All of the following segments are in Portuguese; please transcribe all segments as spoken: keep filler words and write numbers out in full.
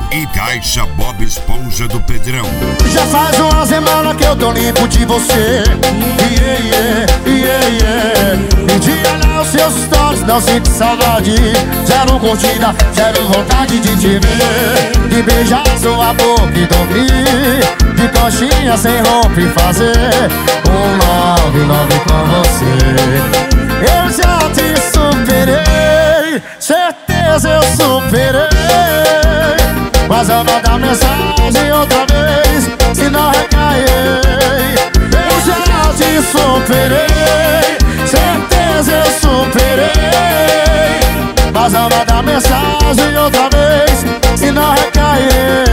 e Caixa Bob Esponja do Pedrão. Já faz uma semana que eu tô limpo de você. Yeah, yeah, yeah, yeah. E de olhar os seus stories não sinto saudade. Zero curtida, zero vontade de te ver, de beijar sua boca e dormir, de coxinha sem roupa e fazer um love, love com você. Eu já te superei, certeza eu superei, mas eu vou dar mensagem outra vez, se não recair. Eu já te superei, certeza eu superei, mas eu vou dar mensagem outra vez, se não recair.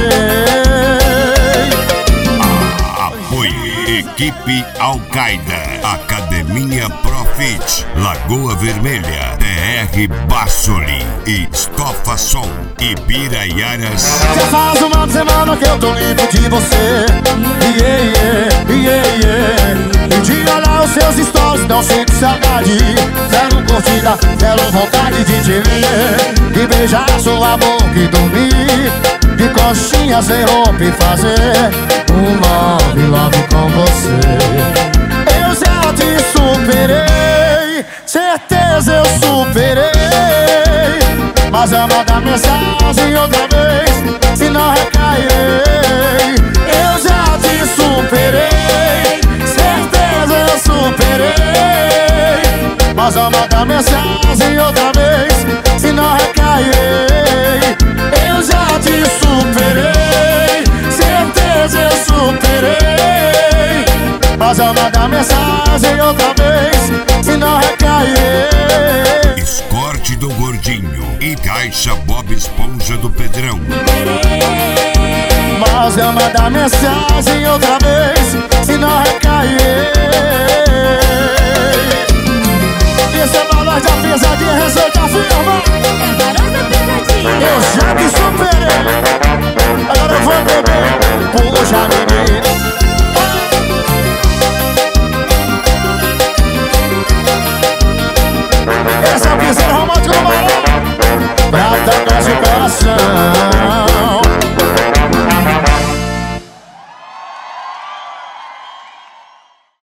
Apoie Equipe Al-Qaeda, Academia Profit, Lagoa Vermelha, T R Bassoli, Estofa Som, Ibiraiaras. Já faz uma semana que eu tô limpo de você. Yeah, yeah, yeah, yeah. E de olhar os seus stories não sinto saudade. Zero curtida, zero vontade de te ver, de beijar sua boca e dormir, de coxinha sem roupa e fazer um love, love com você. Eu já te superei, certeza eu superei, mas eu vou dar mensagem outra vez, se não recairei. Eu já te superei, certeza eu superei, mas eu vou dar mensagem outra vez, se não recairei. Eu já te superei, certeza eu superei, mas eu vou dar mensagem outra vez, se não recairei. Escorte do Gordinho e Caixa Bob Esponja do Pedrão. Mas eu vou dar mensagem outra vez, se não recair. Esse é valor da pesadinha, receita firma. É valor da pesadinha. Eu já te superei, agora eu vou beber, puxa menina. Essa é a piseira romântica do Marão, pra tocar seu coração.